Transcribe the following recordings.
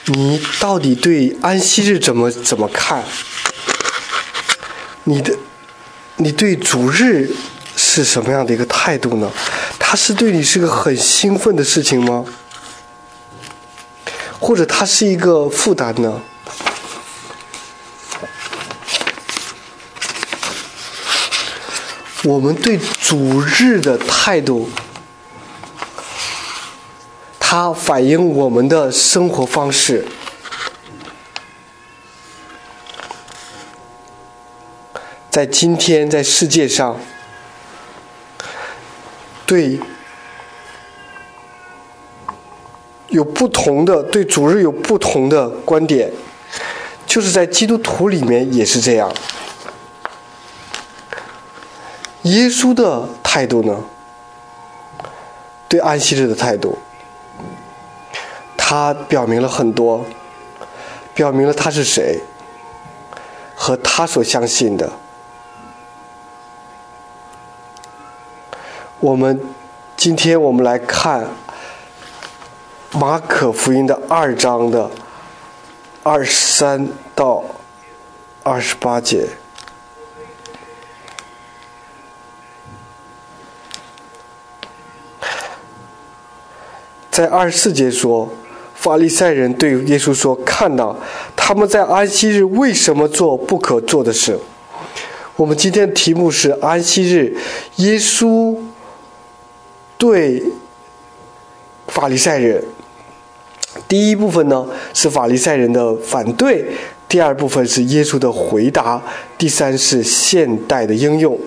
你到底对安息日怎么看？你对主日是什么样的一个态度呢？它是对你是个很兴奋的事情吗？或者它是一个负担呢？我们对主日的态度，它反映我们的生活方式。在今天，在世界上，对主日有不同的观点，就是在基督徒里面也是这样。耶稣的态度呢？对安息日的态度，他表明了很多，表明了他是谁和他所相信的。今天我们来看马可福音的2章的23到28节。在24节说，法利赛人对耶稣说：“看到他们在安息日为什么做不可做的事？”我们今天的题目是安息日，耶稣对法利赛人。第一部分呢是法利赛人的反对，第二部分是耶稣的回答，第三是现代的应用。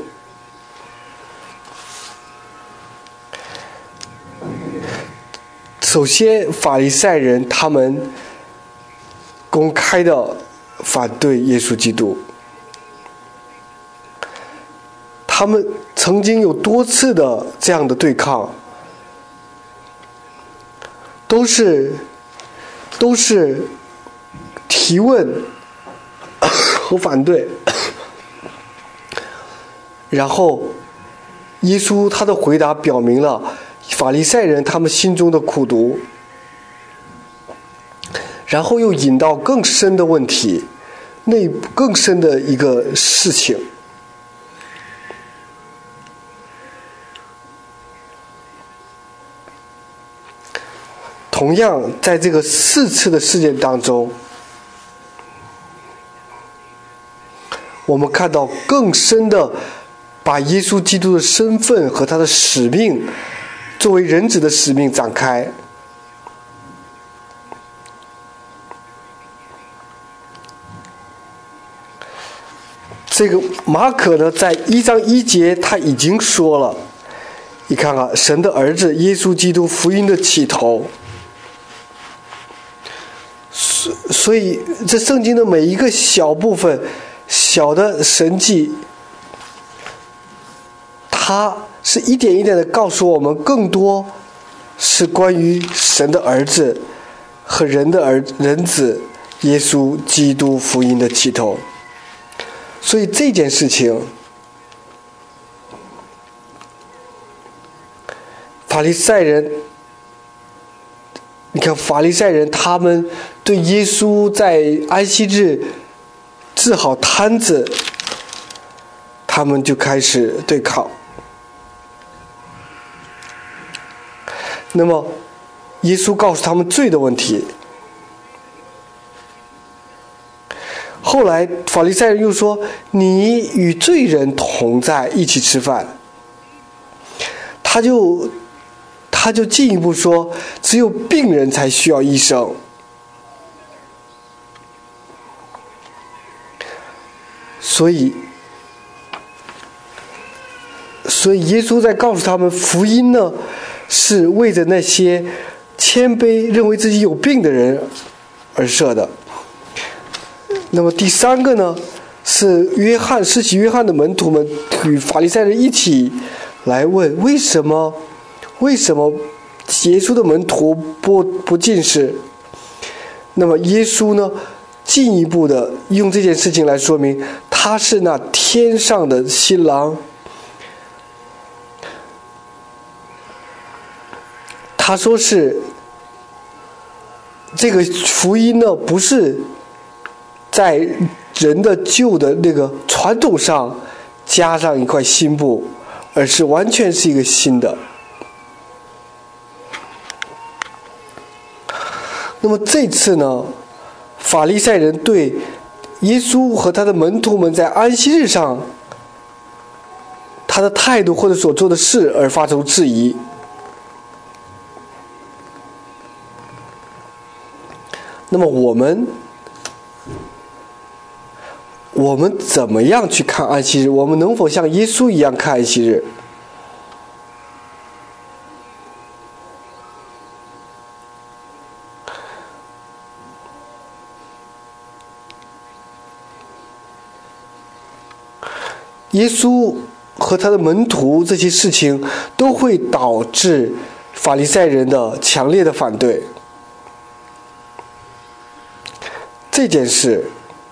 首先，法利赛人他们公开的反对耶稣基督，他们曾经有多次的这样的对抗，都是提问和反对，然后耶稣他的回答表明了法利赛人他们心中的苦毒，然后又引到更深的问题，更深的一个事情。同样，在这个4次的事件当中，我们看到更深的把耶稣基督的身份和他的使命，作为人子的使命展开。这个马可呢，在1章1节他已经说了，你看看神的儿子耶稣基督福音的起头。所以这圣经的每一个小部分，小的神迹，它是一点一点的告诉我们更多是关于神的儿子和人子耶稣基督福音的起头。所以这件事情，法利赛人，你看法利赛人他们对耶稣在安息日治好瘫子，他们就开始对抗。那么耶稣告诉他们罪的问题，后来法利赛人又说，你与罪人同在一起吃饭。他就进一步说，只有病人才需要医生。所以耶稣在告诉他们，福音呢是为着那些谦卑认为自己有病的人而设的。那么第三个呢，是施洗约翰的门徒们与法利赛人一起来问，为什么耶稣的门徒不禁食？那么耶稣呢，进一步的用这件事情来说明，他是那天上的新郎。他说是这个福音呢，不是在人的旧的那个传统上加上一块新布，而是完全是一个新的。那么这次呢，法利赛人对耶稣和他的门徒们在安息日上他的态度或者所做的事而发出质疑。那么我们怎么样去看安息日？我们能否像耶稣一样看安息日？耶稣和他的门徒这些事情都会导致法利赛人的强烈的反对。这件事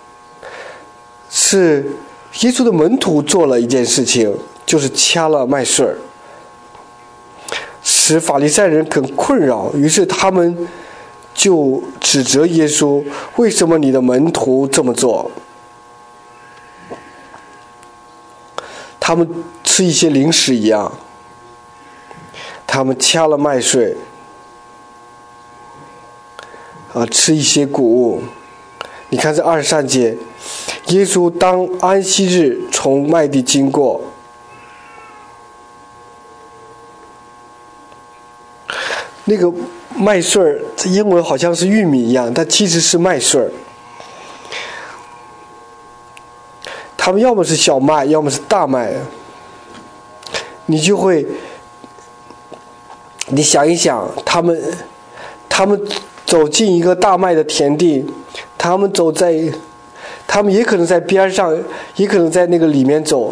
是耶稣的门徒做了一件事情，就是掐了麦穗，使法利赛人很困扰，于是他们就指责耶稣，为什么你的门徒这么做？他们吃一些零食一样，他们掐了麦穗，吃一些谷物。你看这23节，耶稣当安息日从麦地经过，那个麦穗这英文好像是玉米一样，但其实是麦穗。他们要么是小麦，要么是大麦。你想一想，他们走进一个大麦的田地，他们也可能在边上，也可能在那个里面走。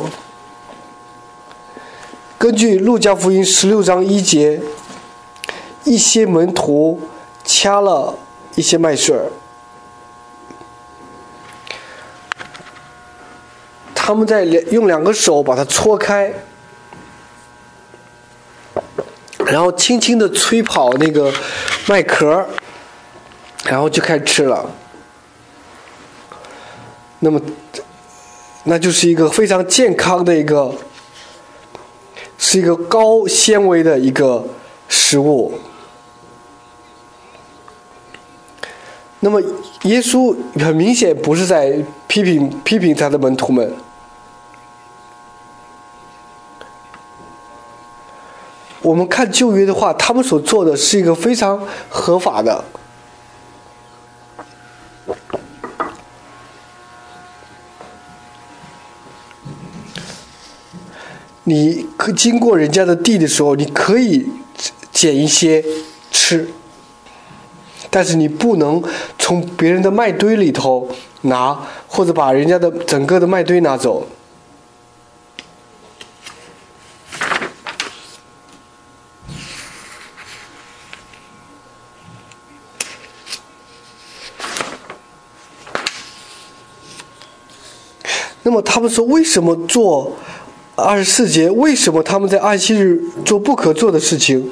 根据路加福音16章1节，一些门徒掐了一些麦穗，他们用2个手把它搓开，然后轻轻地吹跑那个麦壳，然后就开始吃了。那就是一个非常健康的是一个高纤维的一个食物。那么耶稣很明显不是在批评他的门徒们。我们看旧约的话，他们所做的是一个非常合法的。你经过人家的地的时候，你可以捡一些吃，但是你不能从别人的麦堆里头拿，或者把人家的整个的麦堆拿走。那么他们说，为什么做24节？为什么他们在安息日做不可做的事情？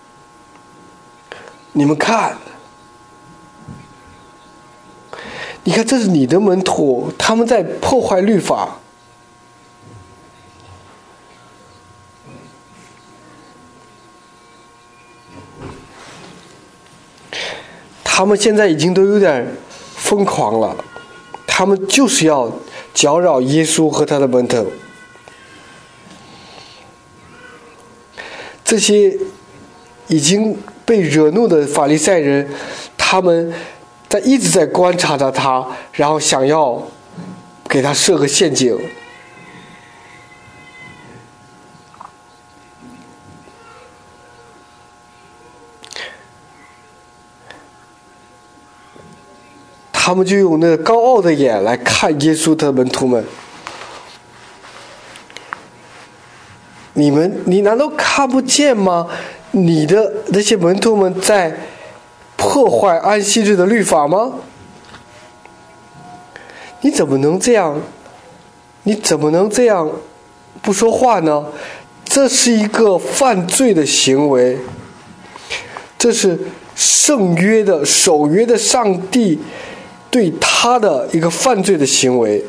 你们看，这是你的门徒，他们在破坏律法。他们现在已经都有点疯狂了，他们就是要搅扰耶稣和他的门徒。这些已经被惹怒的法利赛人，他们一直在观察着他，然后想要给他设个陷阱。他们就用那个高傲的眼来看耶稣的门徒们。你难道看不见吗？你的那些门徒们在破坏安息日的律法吗？你怎么能这样不说话呢？这是一个犯罪的行为，这是圣约的守约的上帝对他的一个犯罪的行为。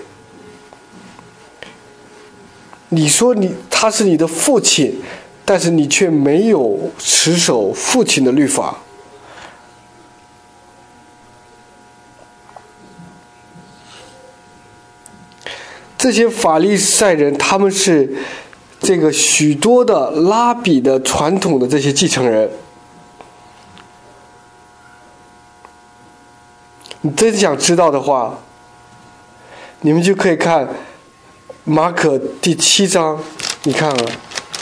你说他是你的父亲，但是你却没有持守父亲的律法。这些法利赛人，他们是这个许多的拉比的传统的这些继承人。你真想知道的话，你们就可以看马可第7章，你看啊，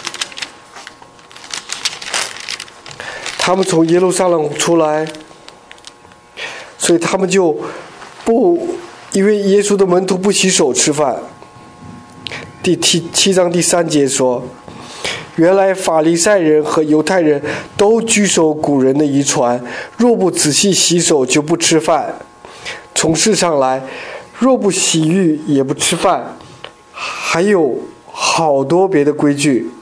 他们从耶路撒冷出来，所以他们就因为耶稣的门徒不洗手吃饭。第7章第3节说，原来法利赛人和犹太人都居守古人的遗传，若不仔细洗手就不吃饭。从事上来，若不洗浴也不吃饭，还有好多别的规矩。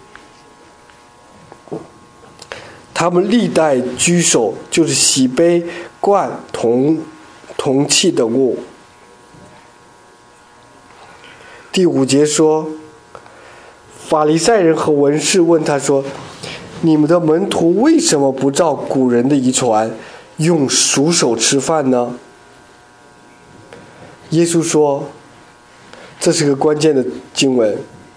他们历代居守，就是洗杯、罐、铜器等物。第5节说，法利赛人和文士问他说，你们的门徒为什么不照古人的遗传，用熟手吃饭呢？耶稣说，这是个关键的经文。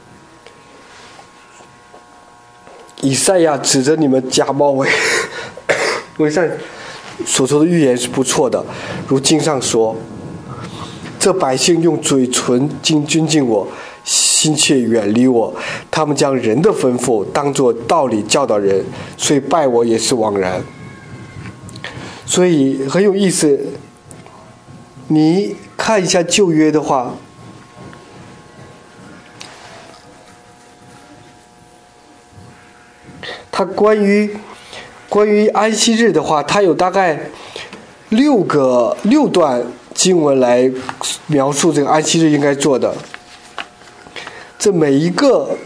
以赛亚指着你们假冒伪善所说的预言是不错的，如经上说，这百姓用嘴唇尊敬我，心却远离我，他们将人的吩咐当作道理教导人，所以拜我也是枉然。所以很有意思，你看一下旧约的话，它关于安息日的话，它有大概6段经文来描述这个安息日应该做的。这每一个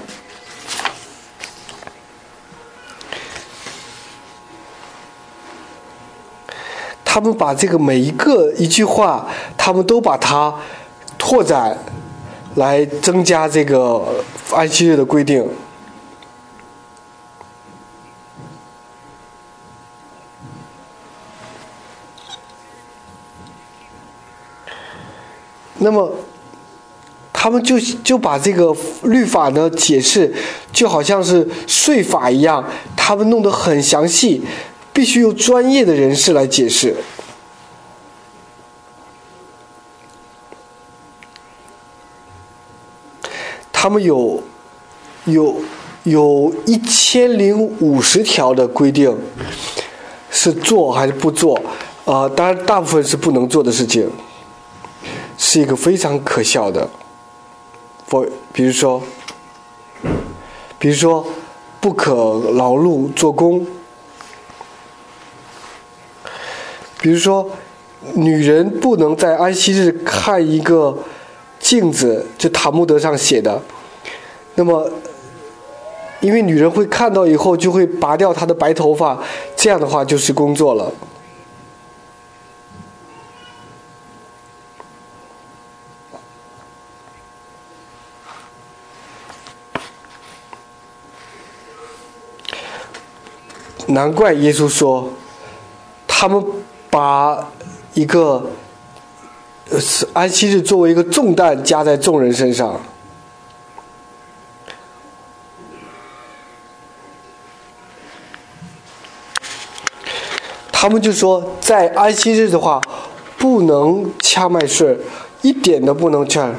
他们把这个每一句话，他们都把它拓展来增加这个安息日的规定。那么他们就把这个律法呢解释就好像是税法一样，他们弄得很详细，必须由专业的人士来解释。他们有1050条的规定，是做还是不做？当然大部分是不能做的事情，是一个非常可笑的。比如说不可劳碌做工，比如说女人不能在安息日看一个镜子，就塔木德上写的。那么因为女人会看到以后就会拔掉她的白头发，这样的话就是工作了。难怪耶稣说，他们把一个安息日作为一个重担加在众人身上。他们就说，在安息日的话，不能掐麦穗，一点都不能掐。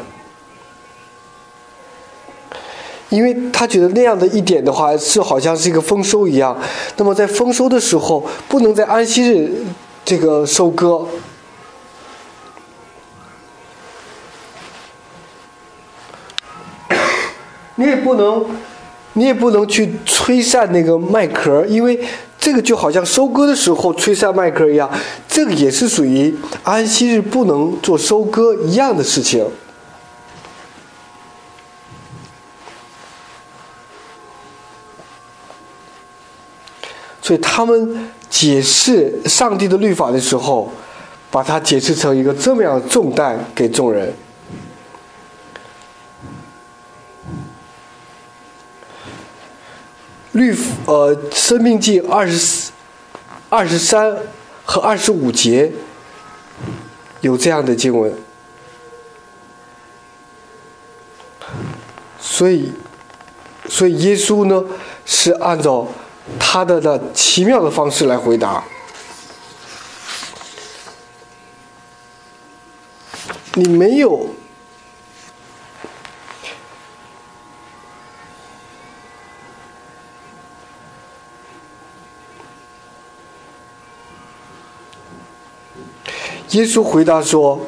因为他觉得那样的一点的话，是好像是一个丰收一样。那么在丰收的时候，不能在安息日这个收割。你也不能去吹散那个麦壳，因为这个就好像收割的时候吹散麦壳一样，这个也是属于安息日不能做收割一样的事情。所所以他们解释上帝的律法的时候，把它解释成一个这么样的重担给众人。申命记23和25节有这样的经文，所以耶稣呢是按照他的奇妙的方式来回答。你没有耶稣回答说，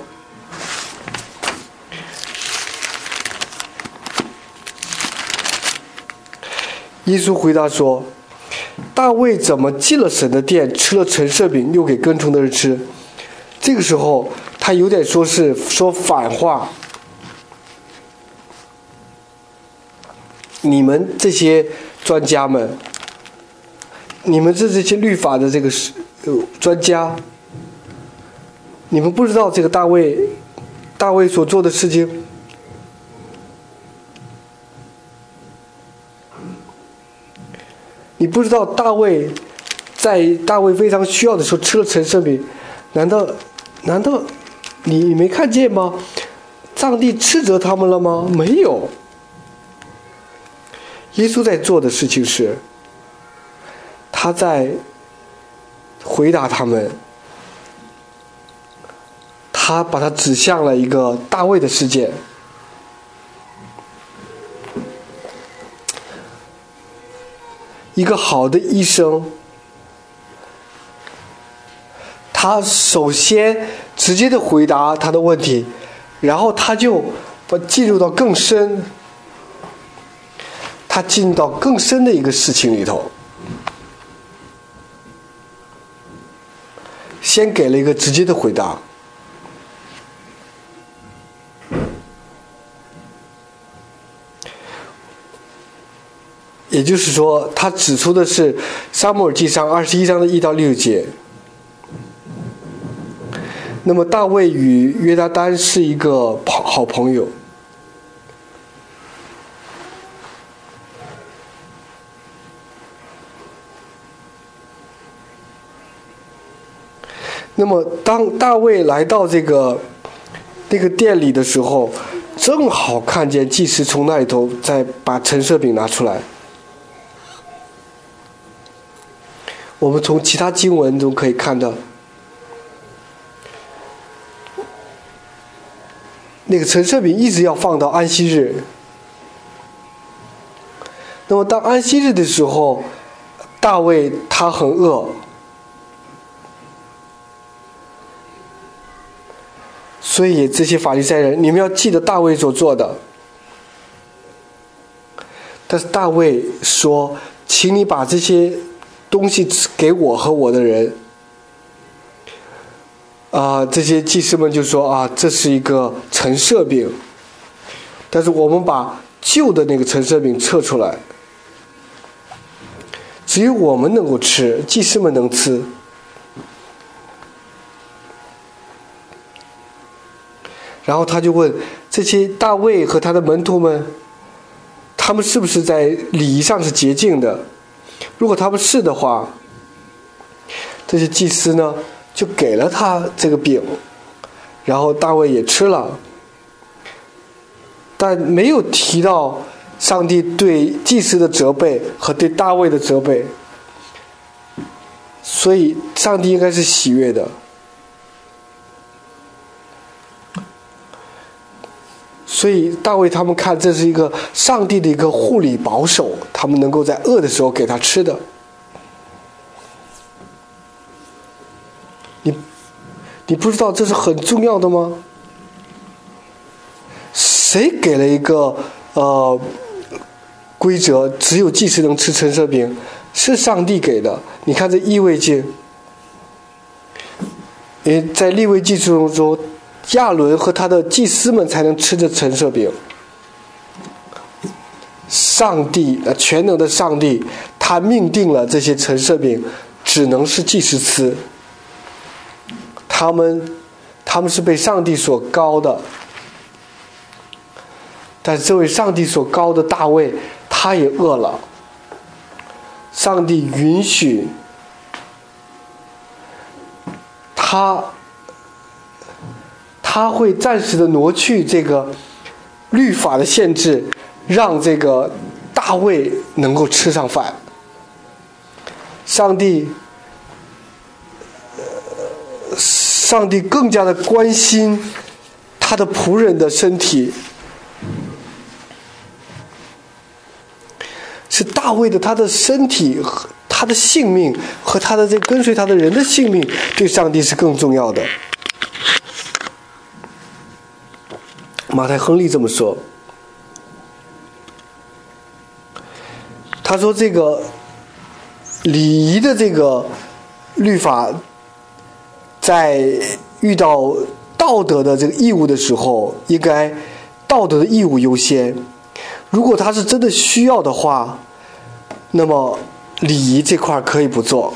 大卫怎么进了神的殿，吃了陈设饼，又给跟从的人吃？这个时候他有点说反话。你们这些专家们，你们这些律法的这个专家，你们不知道这个大卫所做的事情？你不知道在大卫非常需要的时候吃了陈设饼？难道你没看见吗？上帝斥责他们了吗？没有。耶稣在做的事情是，他在回答他们，他把它指向了一个大卫的事件。一个好的医生，他首先直接的回答他的问题，然后他就进入到更深的一个事情里头，先给了一个直接的回答。也就是说，他指出的是撒母耳记上21章的1到6节。那么大卫与约拿单是一个好朋友。那么当大卫来到那个店里的时候，正好看见祭司从那里头再把陈设饼拿出来。我们从其他经文中可以看到，那个陈设饼一直要放到安息日。那么当安息日的时候，大卫他很饿，所以这些法利赛人，你们要记得大卫所做的。但是大卫说，请你把这些东西给我和我的人。这些祭司们就说这是一个陈设饼，但是我们把旧的那个陈设饼撤出来，只有我们能够吃，祭司们能吃。然后他就问这些大卫和他的门徒们，他们是不是在礼仪上是洁净的？如果他们是的话，这些祭司呢就给了他这个饼，然后大卫也吃了，但没有提到上帝对祭司的责备和对大卫的责备，所以上帝应该是喜悦的。所以大卫他们看这是一个上帝的一个护理保守，他们能够在饿的时候给他吃的。你不知道这是很重要的吗？谁给了一个规则，只有祭司能吃陈设饼？是上帝给的。你看这利未记，在利未记中，亚伦和他的祭司们才能吃着陈设饼。 上帝全能的上帝，他命定了这些陈设饼只能是祭司吃，他们是被上帝所膏的。但是这位上帝所膏的大卫，他也饿了。上帝允许他会暂时的挪去这个律法的限制，让这个大卫能够吃上饭。上帝更加的关心他的仆人的身体，是大卫的他的身体和他的性命和他的这跟随他的人的性命对上帝是更重要的。马太·亨利这么说，他说这个礼仪的这个律法在遇到道德的这个义务的时候，应该道德的义务优先。如果他是真的需要的话，那么礼仪这块可以不做。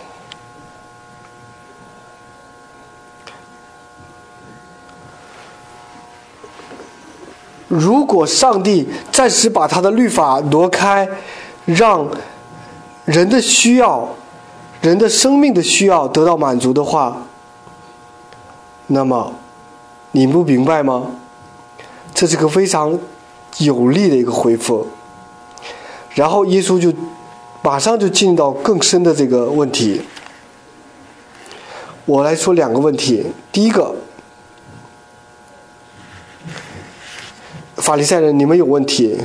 如果上帝暂时把他的律法挪开，让人的需要、人的生命的需要得到满足的话，那么你不明白吗？这是个非常有力的一个回复。然后耶稣就马上就进入到更深的这个问题。我来说两个问题。第一个，法利赛人，你们有问题。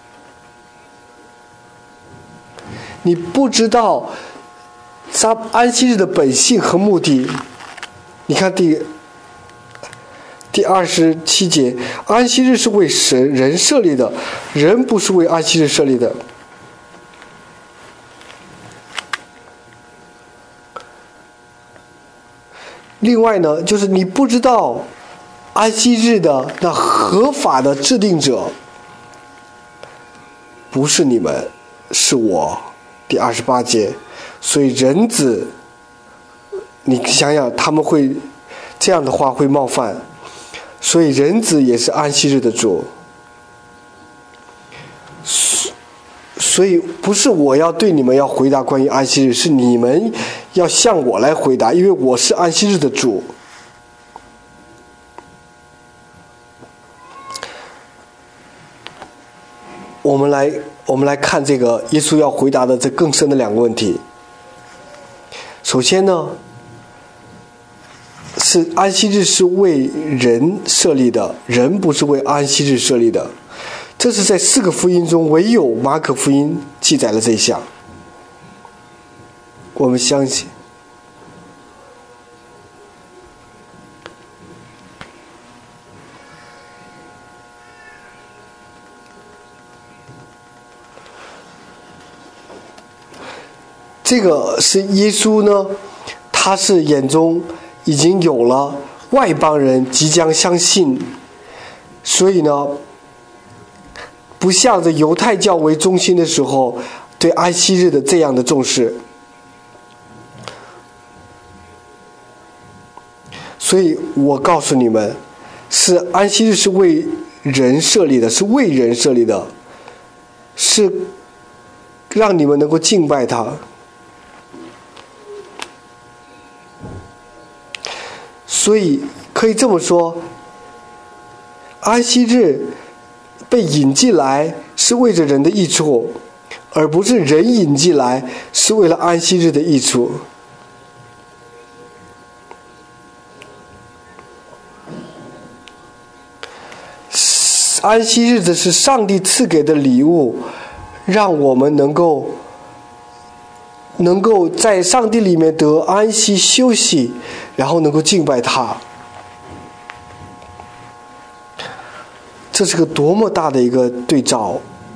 你不知道安息日的本性和目的。你看第27节，安息日是为人设立的，人不是为安息日设立的。另外呢，就是你不知道安息日的那合法的制定者不是你们，是我。第28节，所以人子，你想想他们会这样的话会冒犯，所以人子也是安息日的主。所以不是我要对你们要回答关于安息日，是你们要向我来回答，因为我是安息日的主。我们来看这个耶稣要回答的这更深的两个问题。首先呢，是安息日是为人设立的，人不是为安息日设立的。这是在4个福音中唯有马可福音记载了这一项。我们相信这个是耶稣呢，他是眼中已经有了外邦人即将相信，所以呢，不像着犹太教为中心的时候对安息日的这样的重视。所以我告诉你们，是安息日是为人设立的，是为人设立的，是让你们能够敬拜他。所以可以这么说，安息日被引进来是为着人的益处，而不是人引进来是为了安息日的益处。安息日子是上帝赐给的礼物，让我们能够在上帝里面得安息休息，然后能够敬拜他。这是个多么大的一个对照。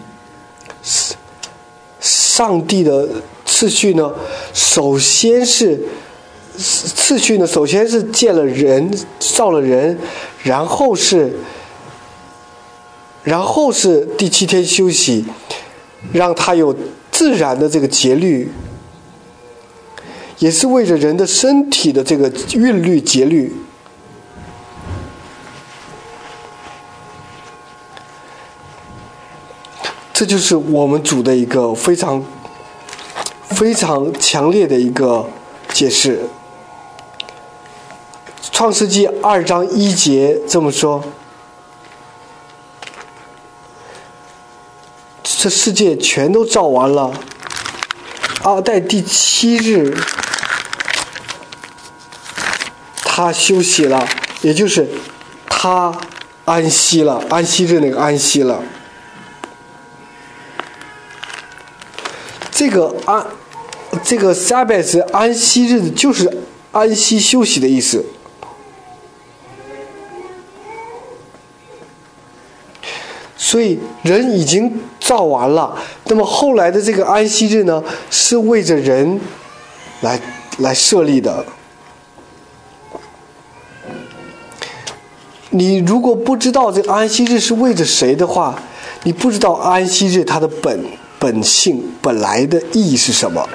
上帝的次序呢，首先是建了人，造了人，然后是然后是第7天休息，让它有自然的这个节律，也是为着人的身体的这个韵律节律。这就是我们主的一个非常非常强烈的一个解释。创世纪2章1节这么说：这世界全都造完了，在第7日他休息了，也就是他安息了，安息日那个安息了。这个 Sabbath 安息日就是安息休息的意思。所以人已经造完了，那么后来的这个安息日呢，是为着人来设立的。你如果不知道这个安息日是为着谁的话，你不知道安息日它的本性本来的意义是什么。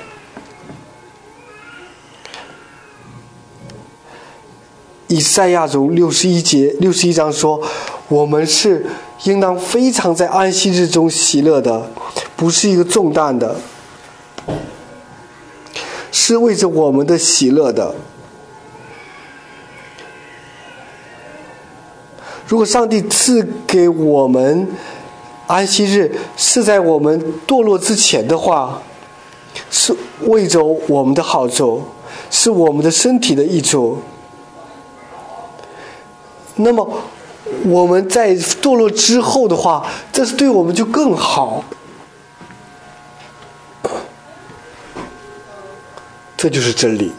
以赛亚中61章说，我们是应当非常在安息日中喜乐的，不是一个重担的，是为着我们的喜乐的。如果上帝赐给我们安息日是在我们堕落之前的话，是为着我们的好处，是我们的身体的益处，那么我们在堕落之后的话，这是对我们就更好。这就是真理。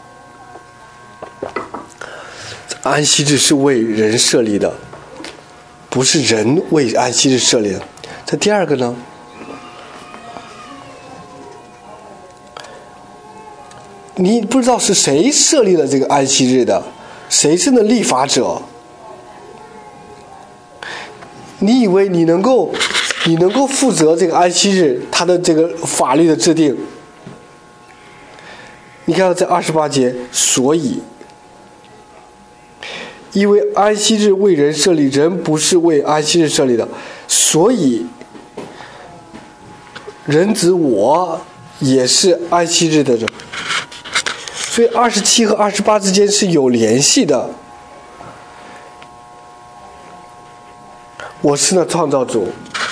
安息日是为人设立的，不是人为安息日设立的。这第二个呢，你不知道是谁设立了这个安息日的，谁是那立法者？你以为你能够负责这个安息日它的这个法律的制定？你看到这28节，所以因为安息日为人设立，人不是为安息日设立的，所以人子我也是安息日的人。所以27和28之间是有联系的。我是那创造主，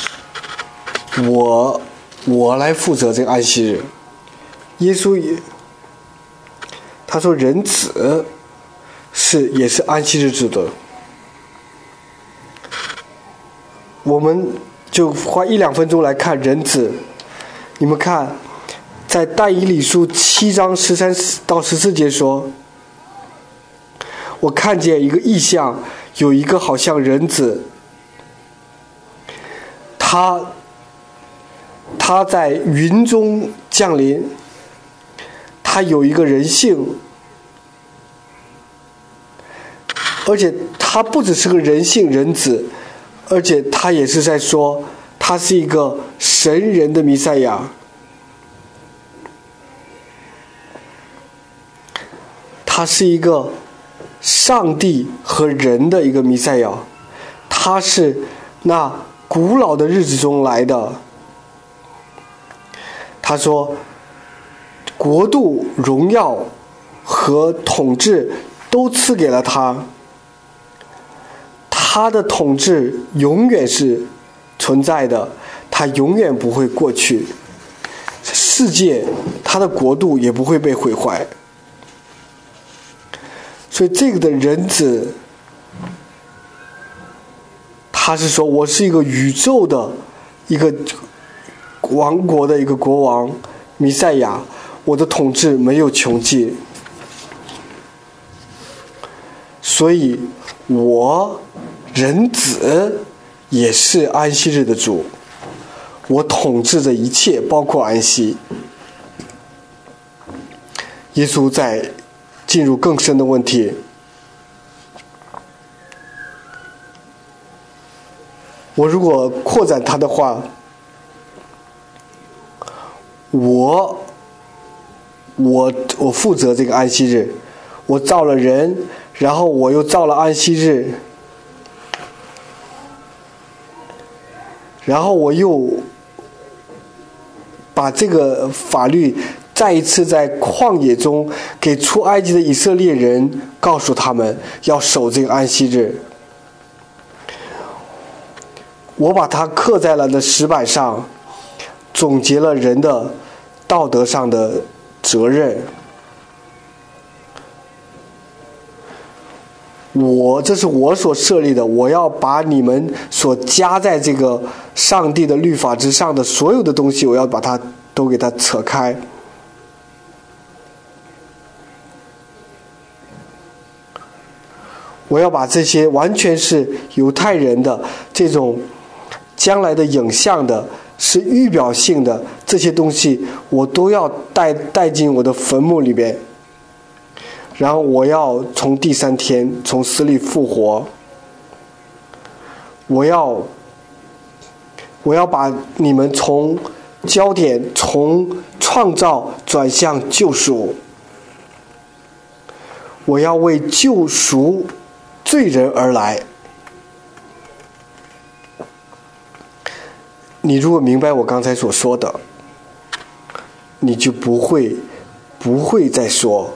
我来负责这个安息日。耶稣他说人子也是安息日制的。我们就花1-2分钟来看人子。你们看，在但以理书7章13到14节说，我看见一个异象，有一个好像人子，他在云中降临，他有一个人性，而且他不只是个人性人子，而且他也是在说他是一个神人的弥赛亚。他是一个上帝和人的一个弥赛亚，他是那古老的日子中来的。他说国度荣耀和统治都赐给了他，他的统治永远是存在的，他永远不会过去，世界他的国度也不会被毁坏。所以这个的人子，他是说我是一个宇宙的一个王国的一个国王弥赛亚，我的统治没有穷尽，所以我人子也是安息日的主，我统治着一切，包括安息。耶稣在进入更深的问题。 我如果扩展它的话，我负责这个安息日，我造了人，然后我又造了安息日，然后我又把这个法律再一次在旷野中给出埃及的以色列人，告诉他们要守这个安息日。我把它刻在了那石板上，总结了人的道德上的责任。这是我所设立的，我要把你们所加在这个上帝的律法之上的所有的东西，我要把它都给它扯开。我要把这些完全是犹太人的这种将来的影像的，是预表性的这些东西，我都要带进我的坟墓里边。然后我要从第3天从死里复活，我要把你们从焦点从创造转向救赎，我要为救赎罪人而来。你如果明白我刚才所说的，你就不会再说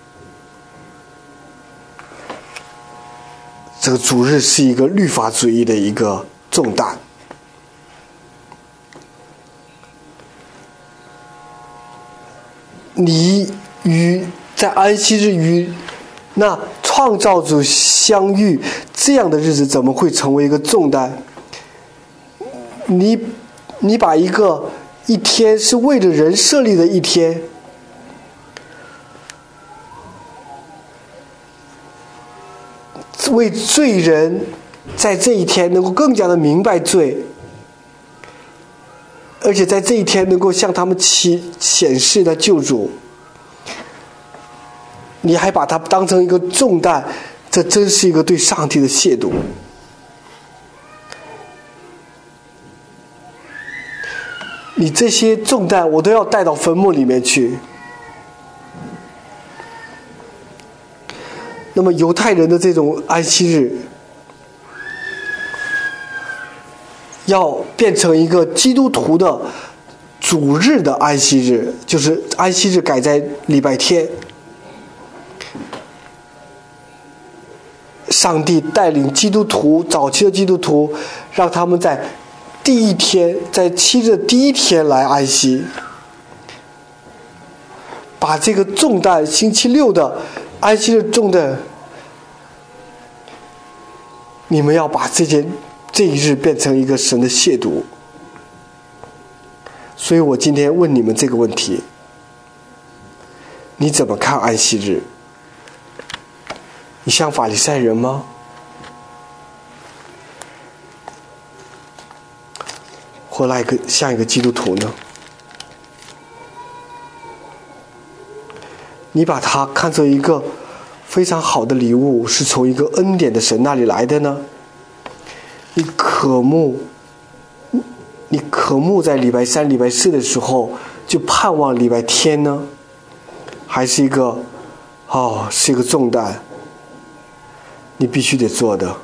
这个主日是一个律法主义的一个重担。你与在安息日与那创造主相遇，这样的日子怎么会成为一个重担？你把一天是为了人设立的一天，为罪人在这一天能够更加的明白罪，而且在这一天能够向他们显示的救主，你还把它当成一个重担，这真是一个对上帝的亵渎。你这些重担我都要带到坟墓里面去。那么犹太人的这种安息日要变成一个基督徒的主日的安息日，就是安息日改在礼拜天。上帝带领基督徒，早期的基督徒，让他们在第一天，在7日的第一天来安息，把这个重担，星期6的安息日重担，你们要把这一日变成一个神的亵渎。所以我今天问你们这个问题：你怎么看安息日？你像法利赛人吗？或像一个基督徒呢？你把它看作一个非常好的礼物，是从一个恩典的神那里来的呢？你渴慕在礼拜3、礼拜4的时候就盼望礼拜天呢？还是一个重担，你必须得做的？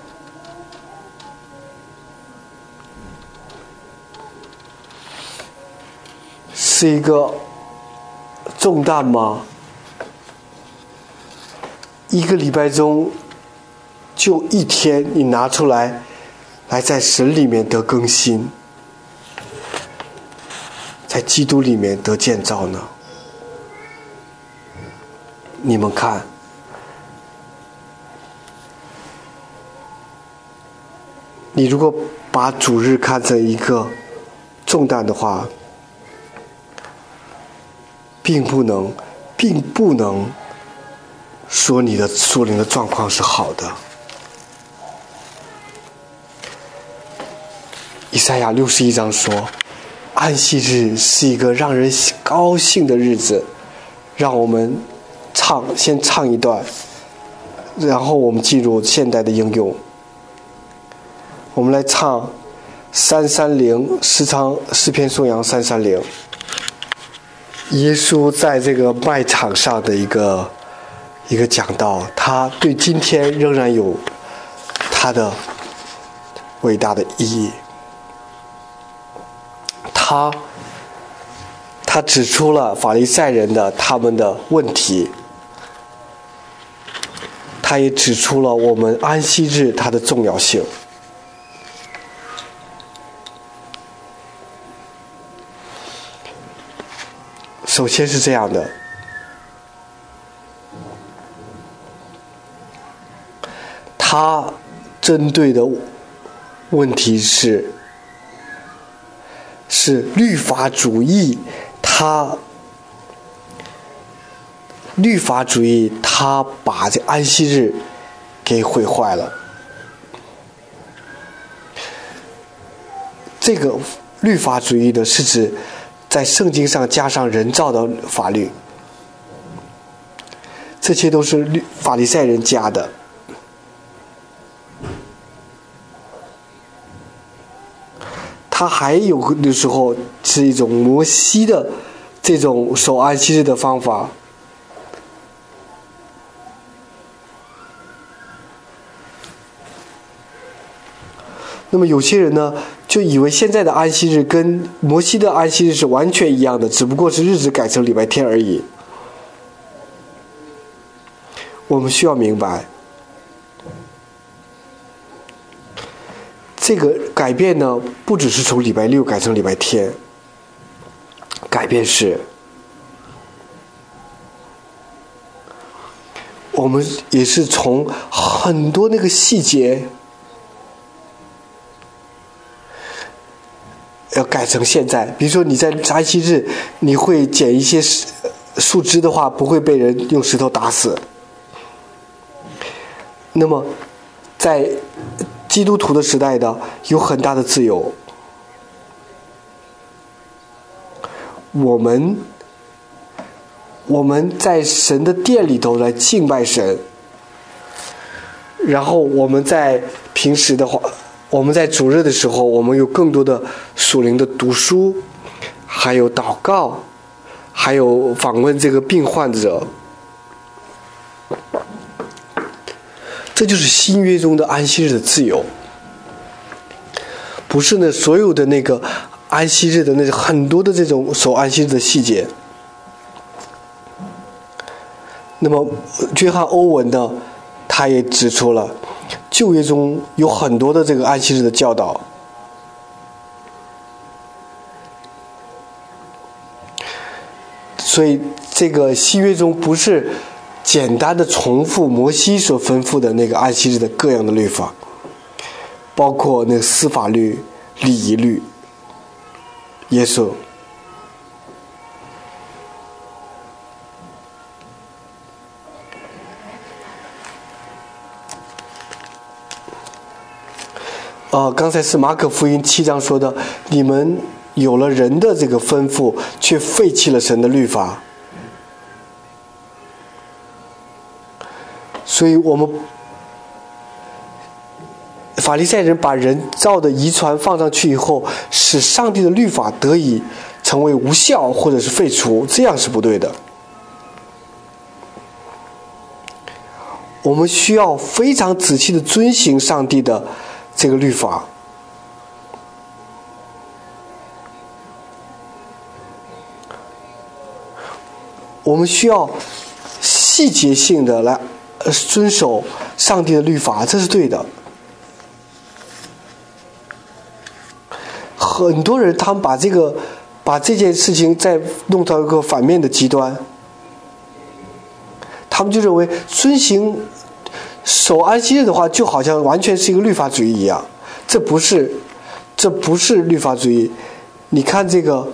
是一个重担吗？一个礼拜中就一天你拿出来在神里面得更新，在基督里面得建造呢？你们看，你如果把主日看成一个重担的话，并不能说你的属灵的状况是好的。以赛亚61章说，安息日是一个让人高兴的日子。让我们先唱一段，然后我们进入现代的应用。我们来唱 330诗篇颂扬330，耶稣在这个麦场上的一个讲道，他对今天仍然有他的伟大的意义。他指出了法利赛人他们的问题，他也指出了我们安息日它的重要性。首先是这样的，他针对的问题是律法主义，他把这安息日给毁坏了。这个律法主义的是指在圣经上加上人造的法律，这些都是法利赛人加的。它还有的时候是一种摩西的这种守安息日的方法。那么有些人呢，就以为现在的安息日跟摩西的安息日是完全一样的，只不过是日子改成礼拜天而已。我们需要明白，这个改变呢，不只是从礼拜六改成礼拜天，改变是我们也是从很多那个细节要改成现在。比如说你在安息日你会捡一些树枝的话，不会被人用石头打死。那么在基督徒的时代呢，有很大的自由。我们在神的殿里头来敬拜神，然后我们在平时的话，我们在主日的时候，我们有更多的属灵的读书，还有祷告，还有访问这个病患者。这就是新约中的安息日的自由，不是呢所有的那个安息日的那很多的这种守安息日的细节。那么约翰欧文呢，他也指出了旧约中有很多的这个安息日的教导，所以这个新约中不是简单的重复摩西所吩咐的那个安息日的各样的律法，包括那个司法律、礼仪律。耶稣刚才是马可福音7章说的，你们有了人的这个吩咐，却废弃了神的律法。所以我们法利赛人把人造的遗传放上去以后，使上帝的律法得以成为无效或者是废除，这样是不对的。我们需要非常仔细的遵行上帝的这个律法。我们需要细节性的来遵守上帝的律法，这是对的。很多人他们把这件事情再弄到一个反面的极端，他们就认为遵行守安息日的话，就好像完全是一个律法主义一样。这不是律法主义。你看这个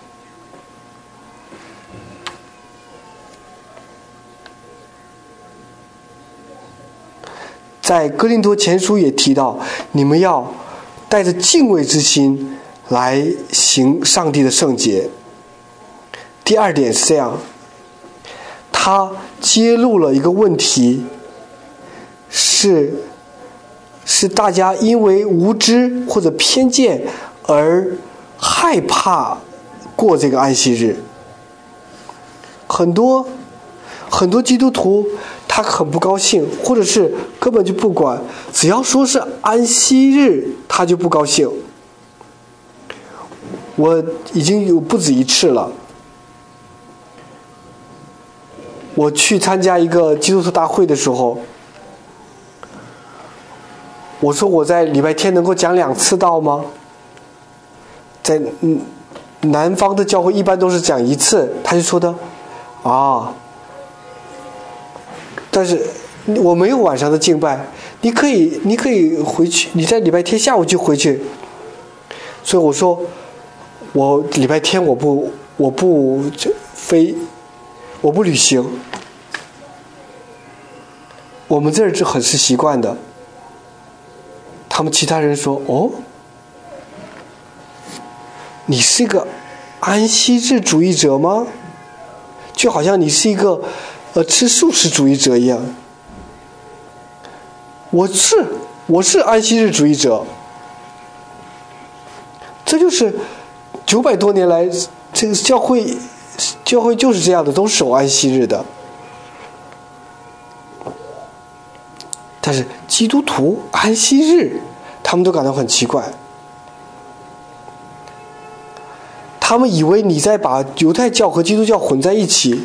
在哥林多前书也提到，你们要带着敬畏之心来行上帝的圣洁。第二点是这样，他揭露了一个问题，是是大家因为无知或者偏见而害怕过这个安息日。很多基督徒他很不高兴，或者是根本就不管，只要说是安息日他就不高兴。我已经有不止一次了，我去参加一个基督徒大会的时候，我说我在礼拜天能够讲2次道吗？在南方的教会一般都是讲1次，他就说的但是我没有晚上的敬拜，你可以回去，你在礼拜天下午就回去。所以我说我礼拜天我不旅行。我们这儿是很是习惯的。他们其他人说你是一个安息日主义者吗？就好像你是一个吃素食主义者一样。我是安息日主义者。这就是900多年来这个教会就是这样的，都守安息日的。但是基督徒安息日他们都感到很奇怪，他们以为你在把犹太教和基督教混在一起。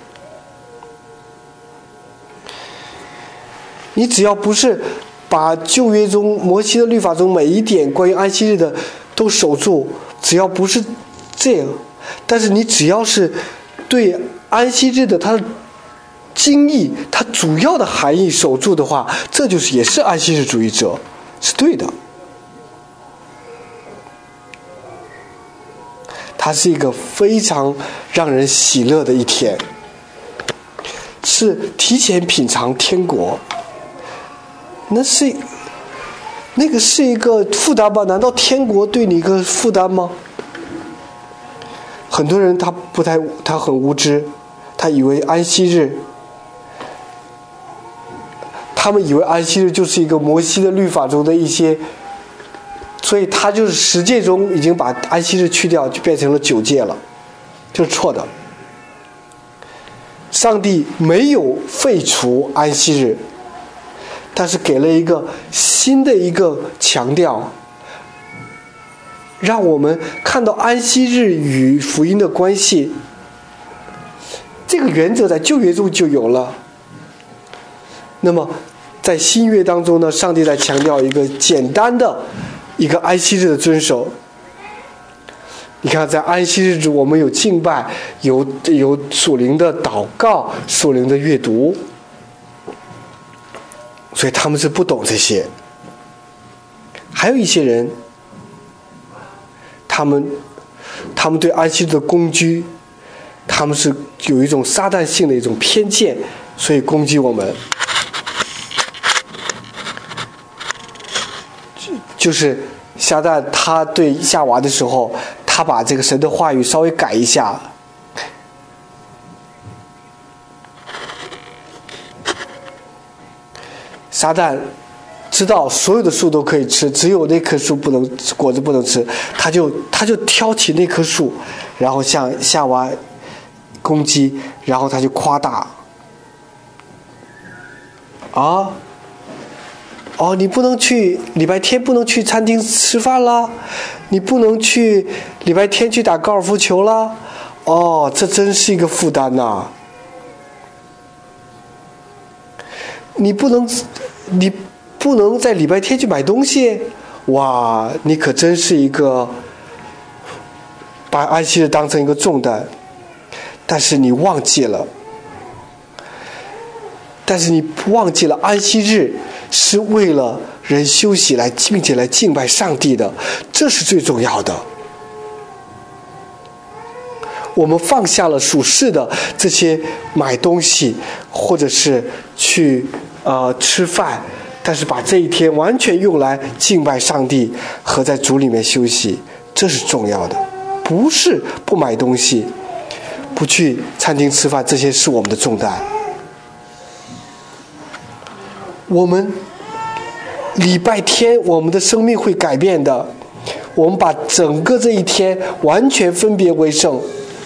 你只要不是把旧约中摩西的律法中每一点关于安息日的都守住，只要不是这样，但是你只要是对安息日的它的经义，它主要的含义守住的话，这就是也是安息日主义者，是对的。它是一个非常让人喜乐的一天，是提前品尝天国。那个是一个负担吗？难道天国对你一个负担吗？很多人他很无知，他以为安息日，他们以为安息日就是一个摩西的律法中的一些，所以他就是10诫中已经把安息日去掉，就变成了9诫了，这是错的。上帝没有废除安息日，但是给了一个新的一个强调，让我们看到安息日与福音的关系。这个原则在旧约中就有了。那么在新约当中呢，上帝在强调一个简单的一个安息日的遵守。你看在安息日我们有敬拜，有属灵的祷告，属灵的阅读，所以他们是不懂这些。还有一些人，他们对安息日的攻击，他们是有一种撒旦性的一种偏见，所以攻击我们。就是撒旦他对夏娃的时候，他把这个神的话语稍微改一下。撒旦知道所有的树都可以吃，只有那棵树果子不能吃，他就挑起那棵树，然后向夏娃攻击，然后他就夸大。你不能去礼拜天不能去餐厅吃饭啦，你不能去礼拜天去打高尔夫球啦。这真是一个负担呐。你不能在礼拜天去买东西，哇，你可真是一个把安息日当成一个重担。但是你忘记了安息日是为了人休息并且来敬拜上帝的，这是最重要的。我们放下了属世的这些买东西或者是去吃饭，但是把这一天完全用来敬拜上帝和在主里面休息，这是重要的。不是不买东西，不去餐厅吃饭，这些是我们的重担。我们礼拜天我们的生命会改变的。我们把整个这一天完全分别为圣。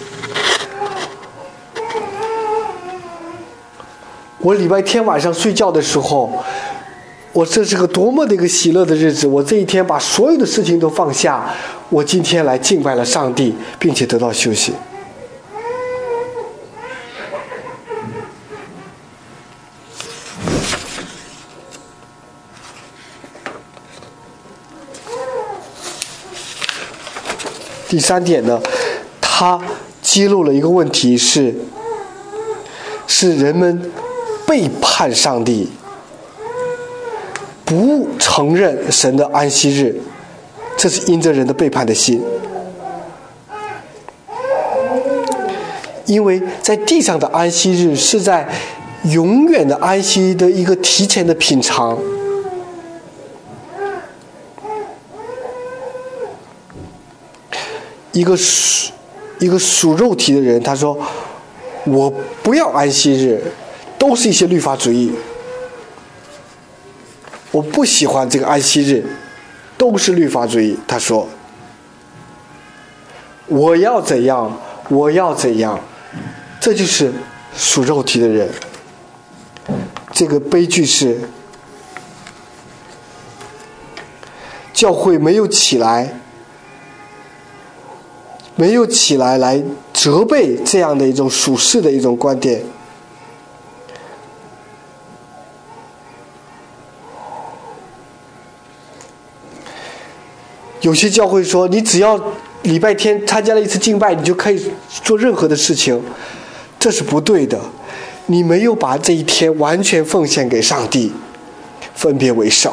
我礼拜天晚上睡觉的时候，我这是个多么的一个喜乐的日子！我这一天把所有的事情都放下，我今天来敬拜了上帝，并且得到休息。第三点呢，他揭露了一个问题是人们背叛上帝，不承认神的安息日，这是因着人的背叛的心。因为在地上的安息日是在永远的安息的一个提前的品尝。一个属肉体的人，他说我不要安息日，都是一些律法主义，我不喜欢这个安息日，都是律法主义。他说我要怎样，我要怎样，这就是属肉体的人。这个悲剧是教会没有起来来责备这样的一种属世的一种观点。有些教会说，你只要礼拜天参加了一次敬拜，你就可以做任何的事情，这是不对的。你没有把这一天完全奉献给上帝，分别为圣，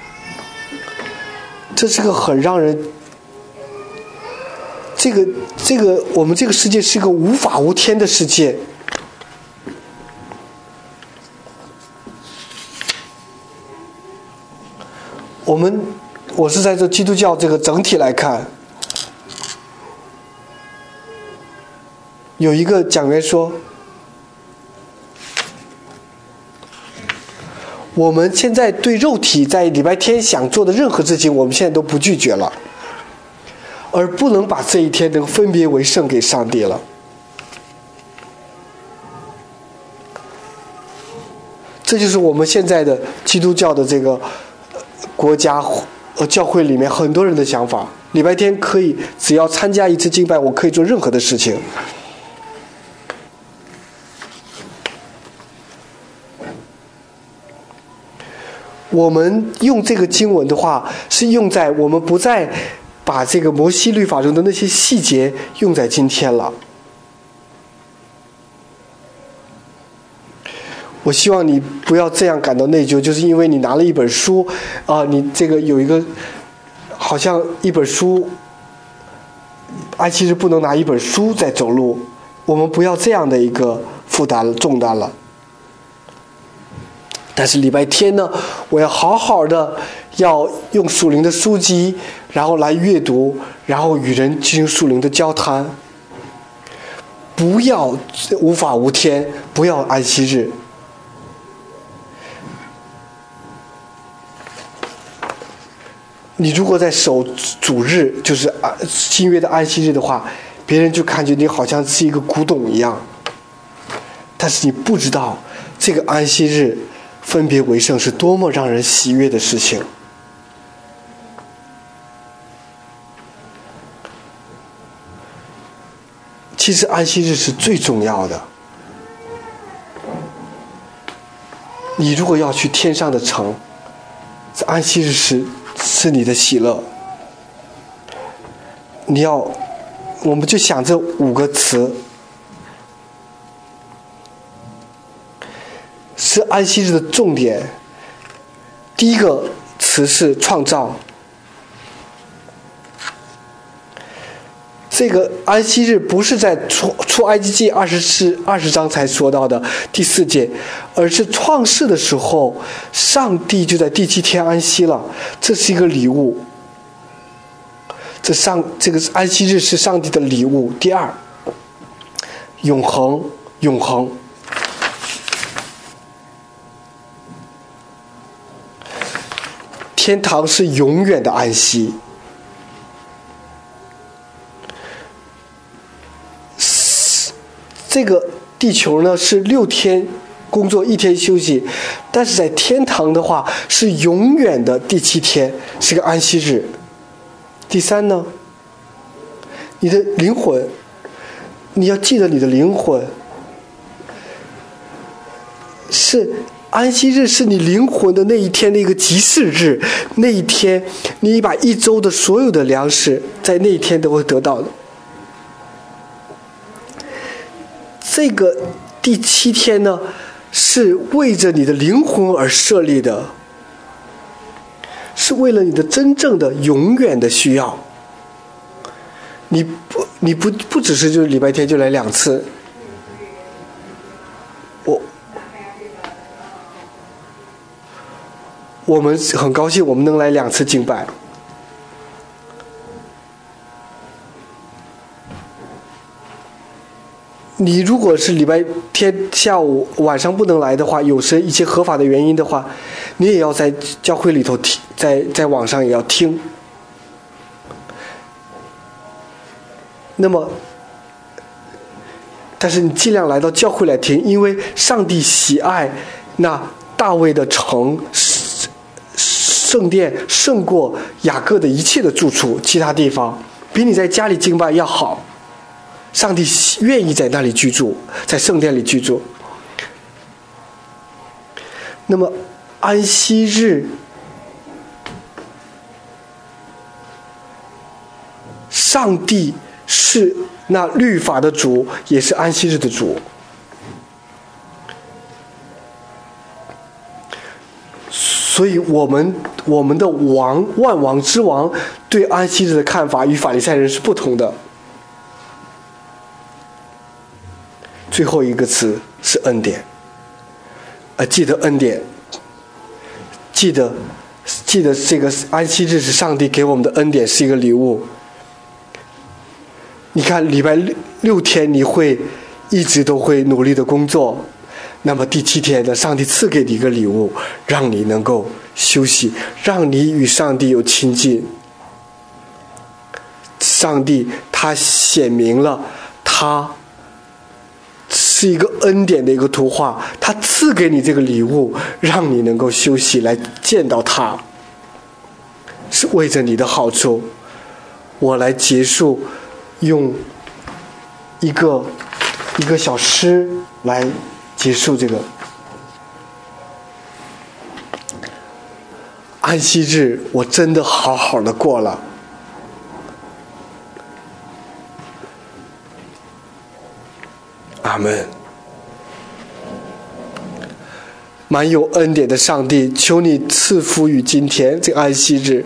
这是个很让人我们这个世界是个无法无天的世界。我是在这基督教这个整体来看，有一个讲员说，我们现在对肉体在礼拜天想做的任何事情，我们现在都不拒绝了，而不能把这一天能分别为圣给上帝了。这就是我们现在的基督教的这个国家和教会里面很多人的想法。礼拜天可以只要参加一次敬拜，我可以做任何的事情。我们用这个经文的话，是用在我们不再把这个摩西律法中的那些细节用在今天了。我希望你不要这样感到内疚，就是因为你拿了一本书你这个有一个好像一本书，安息日不能拿一本书在走路，我们不要这样的一个负担重担了。但是礼拜天呢，我要好好的要用属灵的书籍，然后来阅读，然后与人进行属灵的交谈，不要无法无天，不要安息日。你如果在守主日，就是新约的安息日的话，别人就感觉你好像是一个古董一样。但是你不知道这个安息日分别为圣是多么让人喜悦的事情。其实安息日是最重要的。你如果要去天上的城，这安息日是你的喜乐。我们就想这5个词，是安息日的重点。第一个词是创造。这个安息日不是在出埃及记20章才说到的第4节，而是创世的时候，上帝就在第7天安息了，这是一个礼物。这个安息日是上帝的礼物。第二，永恒。 天堂是永远的安息。这个地球呢是6天工作，1天休息，但是在天堂的话是永远的第7天，是个安息日。第3呢，你的灵魂，你要记得你的灵魂是安息日，是你灵魂的那一天的一个集市日，那一天你把1周的所有的粮食在那一天都会得到的。这个第7天呢，是为着你的灵魂而设立的，是为了你的真正的永远的需要。你不只是就是礼拜天就来2次，我们很高兴我们能来2次敬拜。你如果是礼拜天下午晚上不能来的话，有时一些合法的原因的话，你也要在教会里头听，在网上也要听。那么但是你尽量来到教会来听，因为上帝喜爱那大卫的城圣殿胜过雅各的一切的住处，其他地方比你在家里敬拜要好。上帝愿意在那里居住，在圣殿里居住。那么安息日，上帝是那律法的主，也是安息日的主。所以我们的万王之王对安息日的看法与法利赛人是不同的。最后一个词是恩典，记得恩典，记得这个安息日是上帝给我们的恩典，是一个礼物。你看礼拜6天你会一直都会努力的工作，那么第7天呢，上帝赐给你一个礼物，让你能够休息，让你与上帝有亲近。上帝他显明了他是一个恩典的一个图画，他赐给你这个礼物，让你能够休息，来见到他，是为着你的好处。我来结束，用一个小诗来结束这个安息日，我真的好好的过了。阿们。满有恩典的上帝，求你赐福于今天这个安息日。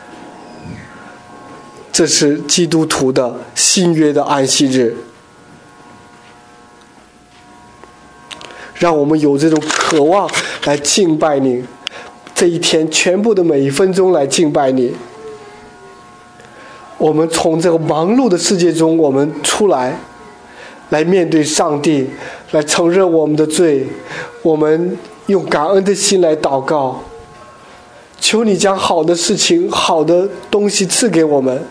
这是基督徒的新约的安息日，让我们有这种渴望来敬拜你，这一天全部的每一分钟来敬拜你。我们从这个忙碌的世界中我们出来，来面对上帝，来承认我们的罪，我们用感恩的心来祷告，求你将好的事情、好的东西赐给我们，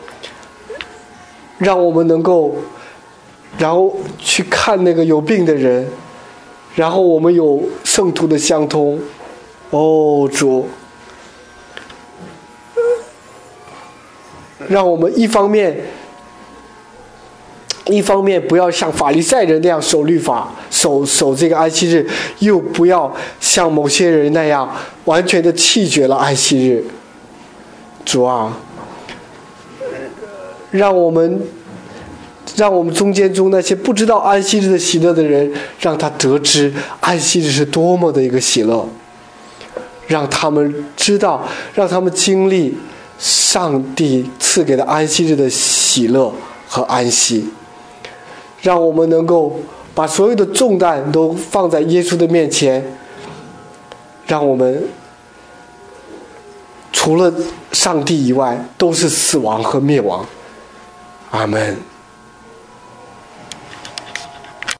让我们能够然后去看那个有病的人，然后我们有圣徒的相通。主，让我们一方面不要像法利赛人那样守律法，守这个安息日，又不要像某些人那样完全的弃绝了安息日。主啊，让我们中间那些不知道安息日的喜乐的人，让他得知安息日是多么的一个喜乐，让他们知道，让他们经历上帝赐给的安息日的喜乐和安息。让我们能够把所有的重担都放在耶稣的面前，让我们除了上帝以外都是死亡和灭亡。阿们。